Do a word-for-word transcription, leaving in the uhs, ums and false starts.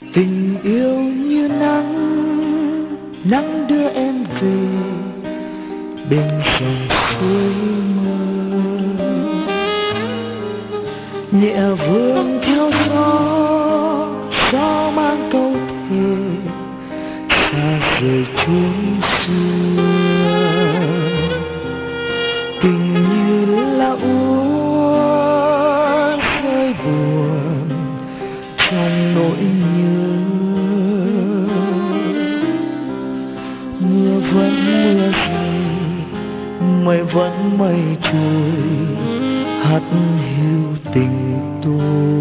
Tình yêu như nắng, nắng đưa em về bên dòng suối mơ, nhẹ vươn theo gió, gió mang câu thề xa rời chốn xưa. Tình như là úa rơi buồn trong nỗi nhớ, mưa vẫn mưa rơi, mây vẫn mây trôi, hắt hiu tình tôi.